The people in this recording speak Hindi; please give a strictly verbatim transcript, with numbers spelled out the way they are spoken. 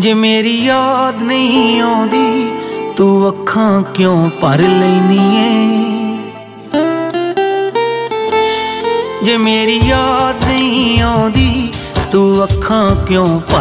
जे मेरी याद नहीं आउंदी तू अखां क्यों भर लैनी है। जे मेरी याद नहीं आउंदी तू अखां क्यों भर